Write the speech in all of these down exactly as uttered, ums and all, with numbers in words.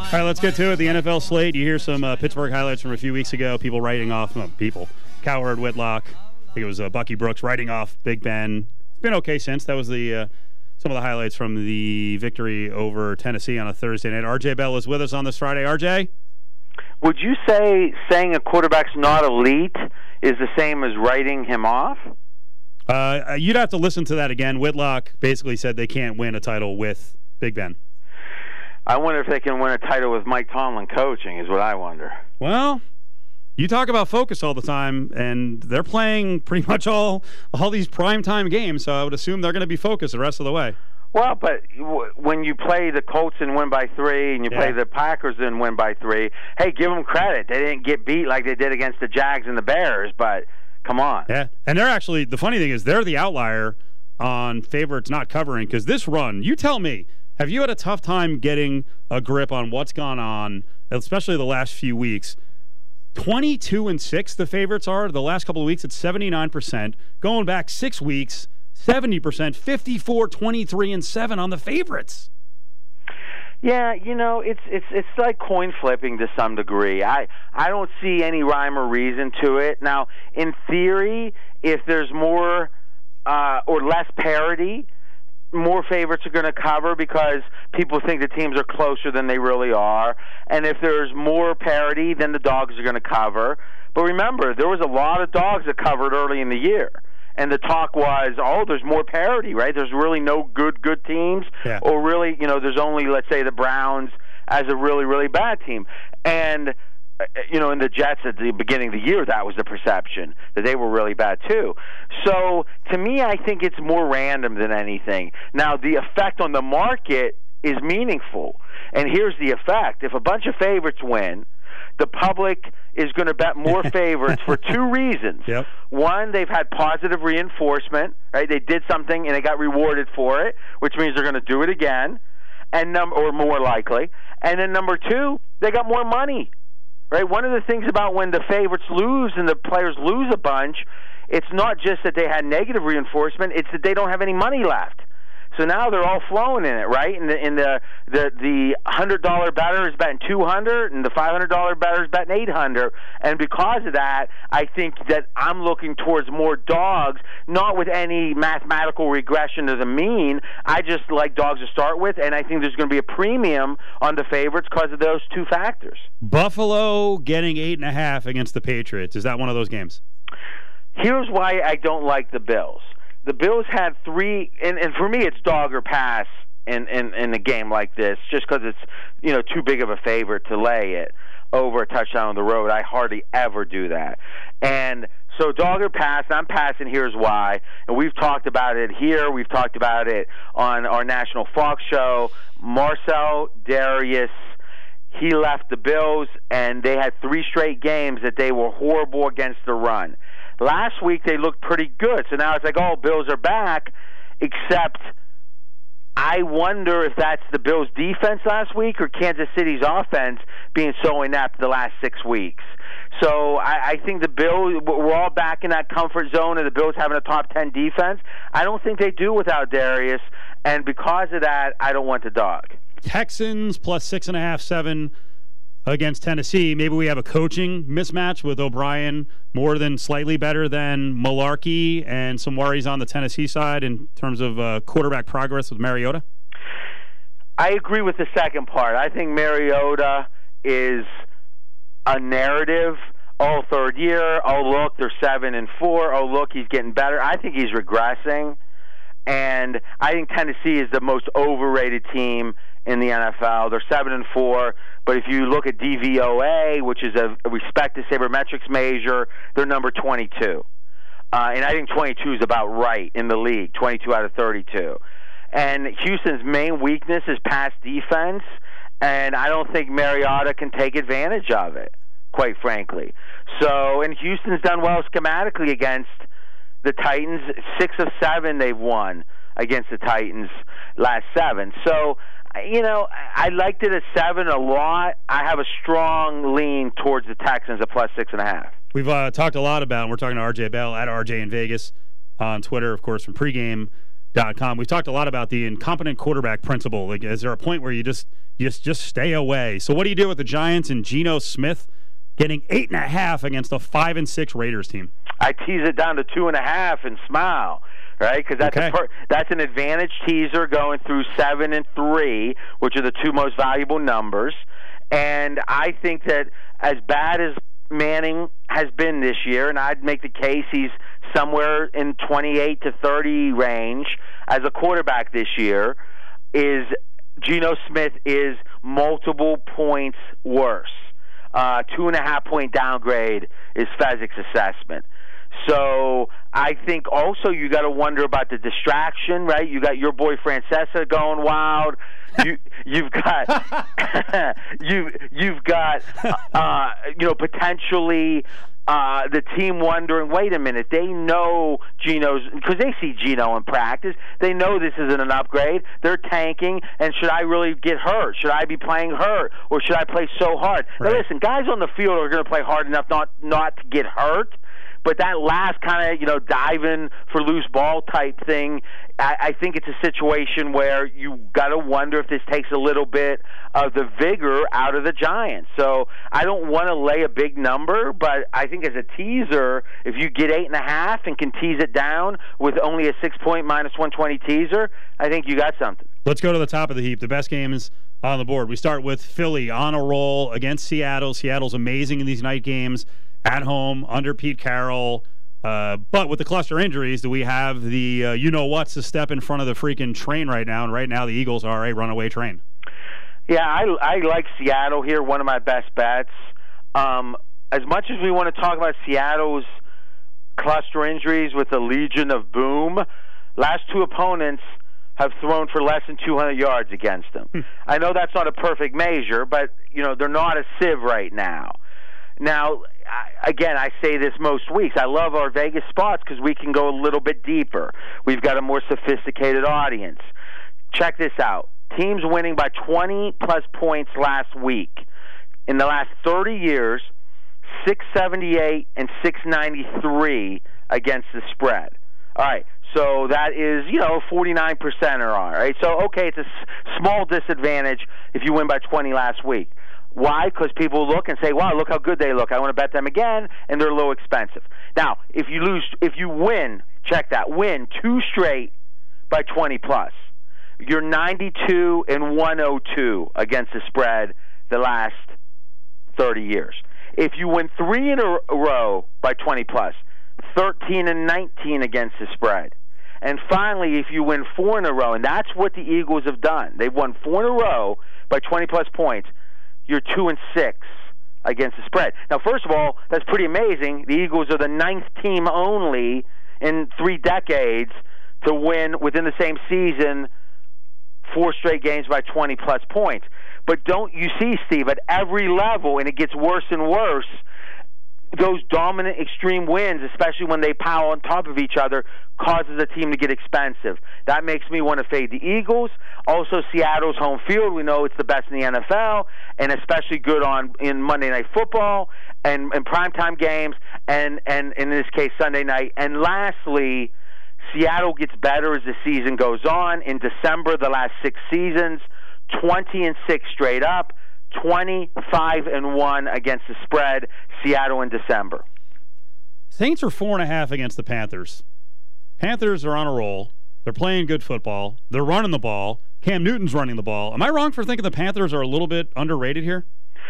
All right, let's get to it. The N F L slate. You hear some uh, Pittsburgh highlights from a few weeks ago. People writing off no, people. Cowherd, Whitlock. I think it was uh, Bucky Brooks writing off Big Ben. It's been okay since. That was the uh, some of the highlights from the victory over Tennessee on a Thursday night. R J Bell is with us on this Friday. R J? Would you say saying a quarterback's not elite is the same as writing him off? Uh, you'd have to listen to that again. Whitlock basically said they can't win a title with Big Ben. I wonder if they can win a title with Mike Tomlin coaching is what I wonder. Well, you talk about focus all the time, and they're playing pretty much all all these primetime games, so I would assume they're going to be focused the rest of the way. Well, but when you play the Colts and win by three, and you yeah. play the Packers and win by three, hey, give them credit. They didn't get beat like they did against the Jags and the Bears, but come on. Yeah, and they're actually, the funny thing is they're the outlier on favorites not covering, because this run, you tell me, have you had a tough time getting a grip on what's gone on, especially the last few weeks? twenty-two and six the favorites are. The last couple of weeks, it's seventy-nine percent. Going back six weeks, seventy percent, fifty-four, twenty-three, and seven on the favorites. Yeah, you know, it's it's it's like coin flipping to some degree. I I don't see any rhyme or reason to it. Now, in theory, if there's more uh, or less parity, more favorites are going to cover because people think the teams are closer than they really are. And if there's more parity, then the dogs are going to cover. But remember, there was a lot of dogs that covered early in the year. And the talk was, oh, there's more parity, right? There's really no good, good teams. Yeah. Or really, you know, there's only, let's say, the Browns as a really, really bad team. And you know, in the Jets at the beginning of the year, that was the perception, that they were really bad too. So, to me, I think it's more random than anything. Now, the effect on the market is meaningful. And here's the effect. If a bunch of favorites win, the public is going to bet more favorites for two reasons. Yep. One, they've had positive reinforcement, right? They did something and they got rewarded for it, which means they're going to do it again, and num- or more likely. And then number two, they got more money. Right? One of the things about when the favorites lose and the players lose a bunch, it's not just that they had negative reinforcement, it's that they don't have any money left. So now they're all flowing in it, right? And the in the the the one hundred dollar bettor is betting two hundred, and the five hundred dollar bettor is betting eight hundred. And because of that, I think that I'm looking towards more dogs, not with any mathematical regression to the mean. I just like dogs to start with, and I think there's going to be a premium on the favorites because of those two factors. Buffalo getting eight and a half against the Patriots. Is that one of those games? Here's why I don't like the Bills. The Bills had three, and, and for me, it's dog or pass in, in, in a game like this, just because it's, you know, too big of a favorite to lay it over a touchdown on the road. I hardly ever do that. And so dog or pass, and I'm passing, here's why. And we've talked about it here. We've talked about it on our National Fox show. Marcell Dareus, he left the Bills, and they had three straight games that they were horrible against the run. Last week they looked pretty good, so now it's like, oh, Bills are back, except I wonder if that's the Bills' defense last week or Kansas City's offense being so inept the last six weeks. So I, I think the Bills, we're all back in that comfort zone of the Bills having a top ten defense. I don't think they do without Dareus, and because of that, I don't want the dog. Texans plus six and a half, seven against Tennessee. Maybe we have a coaching mismatch with O'Brien more than slightly better than Mularkey, and some worries on the Tennessee side in terms of uh, quarterback progress with Mariota? I agree with the second part. I think Mariota is a narrative. Oh, third year. Oh, look, they're seven and four. Oh, look, he's getting better. I think he's regressing. And I think Tennessee is the most overrated team in the N F L. They're seven and four, but if you look at D V O A, which is a respected sabermetrics measure, they're number twenty-two. Uh, and I think twenty-two is about right in the league, twenty-two out of thirty-two. And Houston's main weakness is pass defense, and I don't think Mariota can take advantage of it, quite frankly. So, and Houston's done well schematically against the Titans. Six of seven they've won against the Titans last seven. So, you know, I liked it at seven a lot. I have a strong lean towards the Texans at plus six and a half. We've uh, talked a lot about, and we're talking to R J Bell at R J in Vegas on Twitter, of course, from pregame. dot com. We've talked a lot about the incompetent quarterback principle. Like, is there a point where you just you just, just stay away? So what do you do with the Giants and Geno Smith getting eight and a half against a five and six Raiders team? I tease it down to two and a half and smile, right? Because that's okay. a per- that's an advantage teaser going through seven and three, which are the two most valuable numbers. And I think that as bad as Manning has been this year, and I'd make the case he's somewhere in twenty-eight to thirty range as a quarterback this year, is Geno Smith is multiple points worse. Uh, two and a half point downgrade is Fezzik's assessment. So I think also you got to wonder about the distraction, right? You got your boy Francesa going wild. You you've got you you've got uh, you know potentially uh, the team wondering, wait a minute, they know Geno's, because they see Geno in practice. They know this isn't an upgrade. They're tanking, and should I really get hurt? Should I be playing hurt, or should I play so hard? Right. Now listen, guys on the field are going to play hard enough not not to get hurt. But that last kind of, you know, diving for loose ball type thing, I, I think it's a situation where you got to wonder if this takes a little bit of the vigor out of the Giants. So I don't want to lay a big number, but I think as a teaser, if you get eight and a half and can tease it down with only a six-point minus one twenty teaser, I think you got something. Let's go to the top of the heap. The best games on the board. We start with Philly on a roll against Seattle. Seattle's amazing in these night games. At home, under Pete Carroll. Uh, but with the cluster injuries, do we have the uh, you-know-what's to step in front of the freaking train right now? And right now the Eagles are a runaway train. Yeah, I, I like Seattle here, one of my best bets. Um, as much as we want to talk about Seattle's cluster injuries with the Legion of Boom, last two opponents have thrown for less than two hundred yards against them. I know that's not a perfect measure, but you know they're not a sieve right now. Now, I, again, I say this most weeks. I love our Vegas spots because we can go a little bit deeper. We've got a more sophisticated audience. Check this out. Teams winning by twenty-plus points last week. In the last thirty years, six seventy-eight and six ninety-three against the spread. All right, so that is, you know, forty-nine percent are on, right? So, okay, it's a s- small disadvantage if you win by twenty last week. Why? Because people look and say, wow, look how good they look. I want to bet them again, and they're a little expensive. Now, if you lose, if you win, check that, win two straight by twenty plus, you're ninety-two and one oh two against the spread the last thirty years. If you win three in a row by twenty plus, thirteen and nineteen against the spread. And finally, if you win four in a row, and that's what the Eagles have done, they've won four in a row by twenty plus points, you're two and six against the spread. Now, first of all, that's pretty amazing. The Eagles are the ninth team only in three decades to win within the same season four straight games by twenty plus points. But don't you see, Steve, at every level, and it gets worse and worse, those dominant extreme wins, especially when they pile on top of each other, causes a team to get expensive. That makes me want to fade the Eagles. Also, Seattle's home field, we know it's the best in the N F L, and especially good on in Monday Night Football and, and primetime games, and, and in this case, Sunday night. And lastly, Seattle gets better as the season goes on. In December, the last six seasons, twenty and six straight up, twenty-five and one against the spread, Seattle in December. Saints are four and a half against the Panthers. Panthers are on a roll. They're playing good football. They're running the ball. Cam Newton's running the ball. Am I wrong for thinking the Panthers are a little bit underrated here?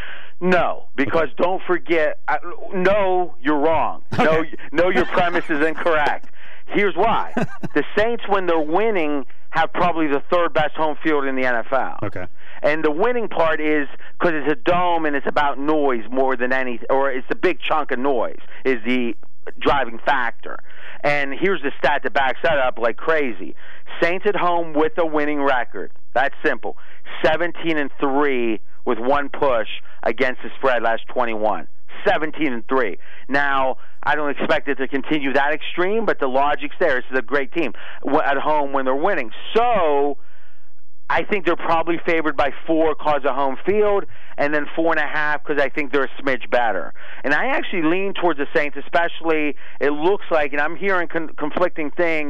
No, because okay. don't forget. I, no, you're wrong. Okay. No, no, your premise is incorrect. Here's why. The Saints, when they're winning, have probably the third best home field in the N F L. Okay. And the winning part is because it's a dome and it's about noise more than anything, or it's a big chunk of noise is the driving factor. And here's the stat that backs that up like crazy. Saints at home with a winning record. That's simple. seventeen and three with one push against the spread last twenty-one. seventeen and three. Now, I don't expect it to continue that extreme, but the logic's there. This is a great team at home when they're winning. So I think they're probably favored by four because of home field, and then four and a half because I think they're a smidge better. And I actually lean towards the Saints, especially it looks like, and I'm hearing con- conflicting things,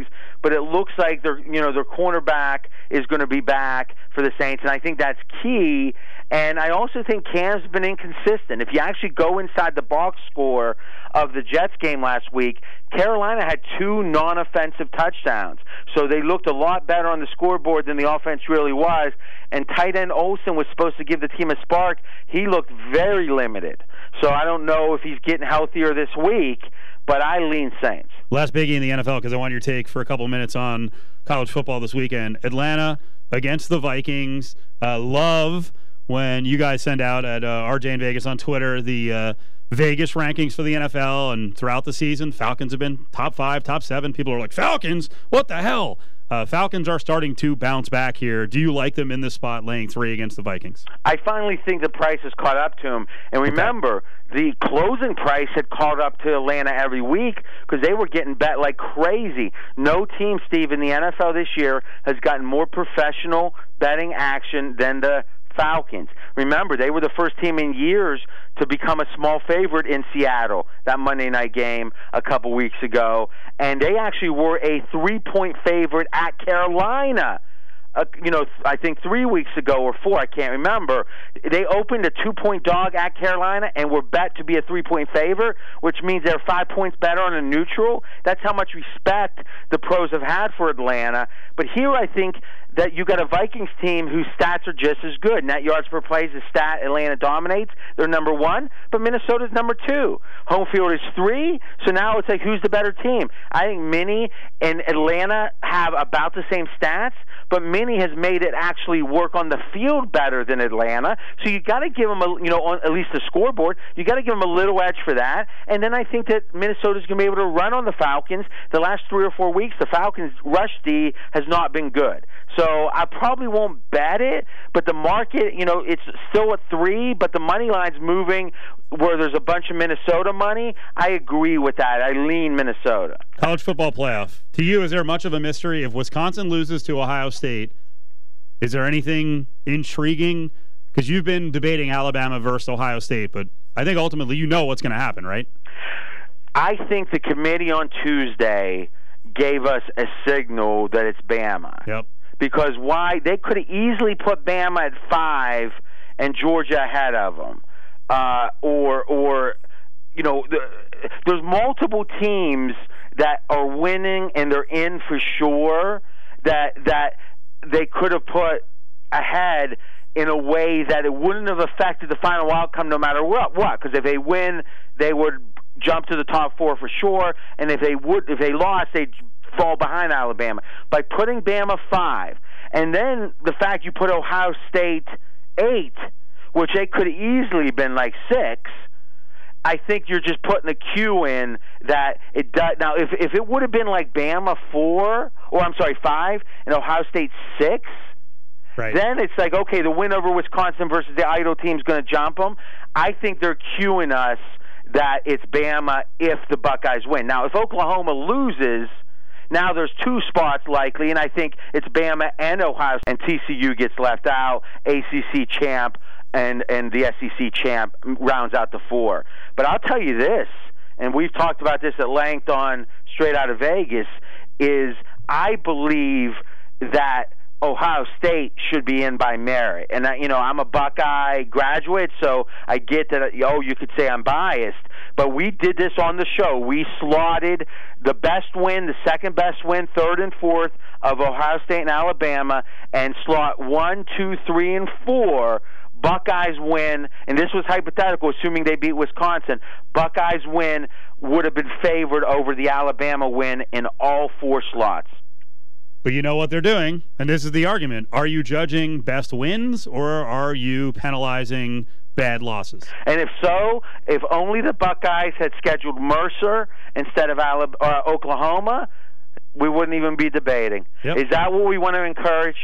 but it looks like their you know their cornerback is going to be back for the Saints, and I think that's key. And I also think Cam's been inconsistent. If you actually go inside the box score of the Jets game last week, Carolina had two non-offensive touchdowns. So they looked a lot better on the scoreboard than the offense really was. And tight end Olsen was supposed to give the team a spark. He looked very limited. So I don't know if he's getting healthier this week, but I lean Saints. Last biggie in the N F L, because I want your take for a couple minutes on college football this weekend. Atlanta against the Vikings. Uh, love when you guys send out at uh, R J in Vegas on Twitter the uh, Vegas rankings for the N F L, and throughout the season, Falcons have been top five, top seven. People are like, Falcons? What the hell? Uh, Falcons are starting to bounce back here. Do you like them in this spot, laying three against the Vikings? I finally think the price has caught up to them. And remember, okay. the closing price had caught up to Atlanta every week because they were getting bet like crazy. No team, Steve, in the N F L this year has gotten more professional betting action than the Falcons. Remember, they were the first team in years to become a small favorite in Seattle, that Monday night game a couple weeks ago, and they actually were a three-point favorite at Carolina. Uh, you know, I think three weeks ago or four, I can't remember. They opened a two-point dog at Carolina and were bet to be a three-point favorite, which means they're five points better on a neutral. That's how much respect the pros have had for Atlanta. But here I think that you got a Vikings team whose stats are just as good. Net yards per play is a stat Atlanta dominates. They're number one, but Minnesota's number two. Home field is three, so now it's like who's the better team? I think Minnie and Atlanta have about the same stats, but Minnie has made it actually work on the field better than Atlanta. So you got to give them, a, you know, on at least the scoreboard, you got to give them a little edge for that. And then I think that Minnesota's going to be able to run on the Falcons. The last three or four weeks, the Falcons' rush D has not been good. So I probably won't bet it, but the market, you know, it's still at three, but the money line's moving where there's a bunch of Minnesota money. I agree with that. I lean Minnesota. College football playoff. To you, is there much of a mystery? If Wisconsin loses to Ohio State, is there anything intriguing? Because you've been debating Alabama versus Ohio State, but I think ultimately you know what's going to happen, right? I think the committee on Tuesday gave us a signal that it's Bama. Yep. Because why? They could have easily put Bama at five and Georgia ahead of them. Uh, or, or you know, the, there's multiple teams that are winning and they're in for sure that that they could have put ahead in a way that it wouldn't have affected the final outcome no matter what. What? Because if they win, they would jump to the top four for sure, and if they would, if they lost, they'd fall behind Alabama. By putting Bama five, and then the fact you put Ohio State eight, which they could have easily been like six, I think you're just putting a cue in that it does. Now, if if it would have been like Bama four, or I'm sorry, five, and Ohio State six, right, then it's like, okay, the win over Wisconsin versus the idle team is going to jump them. I think they're cueing us that it's Bama if the Buckeyes win. Now, if Oklahoma loses, now there's two spots likely, and I think it's Bama and Ohio, and T C U gets left out. A C C champ and and the S E C champ rounds out the four. But I'll tell you this, and we've talked about this at length on Straight Out of Vegas, is I believe that Ohio State should be in by merit. And, I, you know, I'm a Buckeye graduate, so I get that, oh, you could say I'm biased. But we did this on the show. We slotted the best win, the second best win, third and fourth of Ohio State and Alabama, and slot one, two, three, and four. Buckeyes win, and this was hypothetical, assuming they beat Wisconsin. Buckeyes win would have been favored over the Alabama win in all four slots. But you know what they're doing, and this is the argument. Are you judging best wins, or are you penalizing bad losses? And if so, if only the Buckeyes had scheduled Mercer instead of Alabama, uh, Oklahoma, we wouldn't even be debating. Yep. Is that what we want to encourage?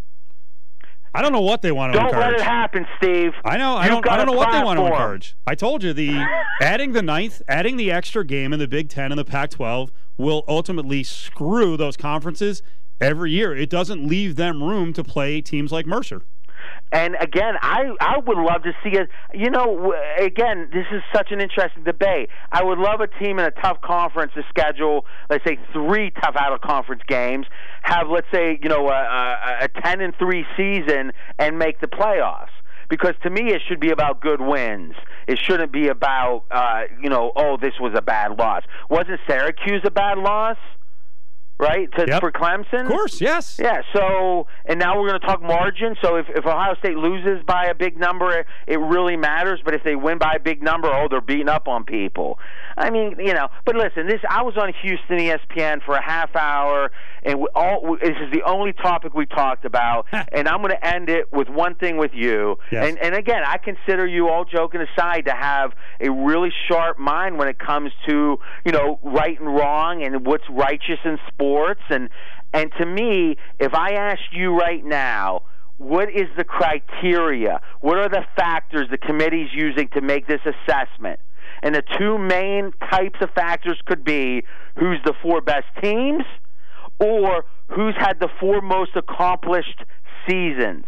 I don't know what they want to don't encourage. Don't let it happen, Steve. I know. I You've don't. I don't know what they want to platform. encourage. I told you the adding the ninth, adding the extra game in the Big Ten and the Pac twelve will ultimately screw those conferences every year. It doesn't leave them room to play teams like Mercer. And again, I, I would love to see it. You know, again, this is such an interesting debate. I would love a team in a tough conference to schedule, let's say, three tough out-of-conference games, have, let's say, you know, a, a, a ten and three season and make the playoffs. Because to me, it should be about good wins. It shouldn't be about, uh, you know, oh, this was a bad loss. Wasn't Syracuse a bad loss? Right, to, yep. for Clemson? Of course, yes. Yeah, so, and now we're going to talk margin. So if, if Ohio State loses by a big number, it, it really matters. But if they win by a big number, oh, they're beating up on people. I mean, you know, but listen, this I was on Houston E S P N for a half hour, and we all this is the only topic we talked about. And I'm going to end it with one thing with you. Yes. And, and again, I consider you, all joking aside, to have a really sharp mind when it comes to, you know, right and wrong and what's righteous in sports. And and to me, if I asked you right now, what is the criteria? What are the factors the committee's using to make this assessment? And the two main types of factors could be who's the four best teams or who's had the four most accomplished seasons.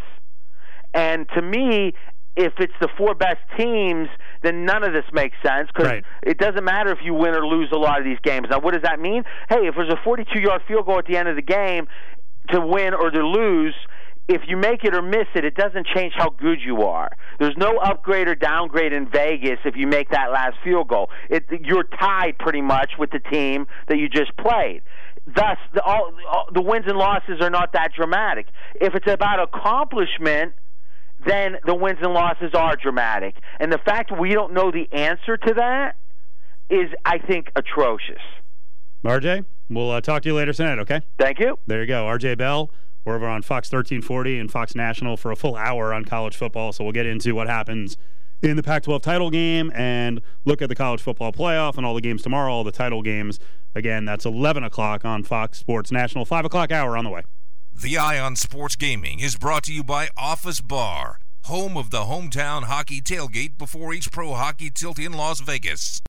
And to me, if it's the four best teams, then none of this makes sense because right. it doesn't matter if you win or lose a lot of these games. Now, what does that mean? Hey, if there's a forty-two-yard field goal at the end of the game to win or to lose, if you make it or miss it, it doesn't change how good you are. There's no upgrade or downgrade in Vegas if you make that last field goal. It, you're tied pretty much with the team that you just played. Thus, the, all, all, the wins and losses are not that dramatic. If it's about accomplishment, then the wins and losses are dramatic. And the fact we don't know the answer to that is, I think, atrocious. R J, we'll uh, talk to you later tonight, okay? Thank you. There you go. R J Bell, we're over on Fox thirteen forty and Fox National for a full hour on college football, so we'll get into what happens in the Pac twelve title game and look at the college football playoff and all the games tomorrow, all the title games. Again, that's eleven o'clock on Fox Sports National, five o'clock hour on the way. The Eye on Sports Gaming is brought to you by Office Bar, home of the hometown hockey tailgate before each pro hockey tilt in Las Vegas.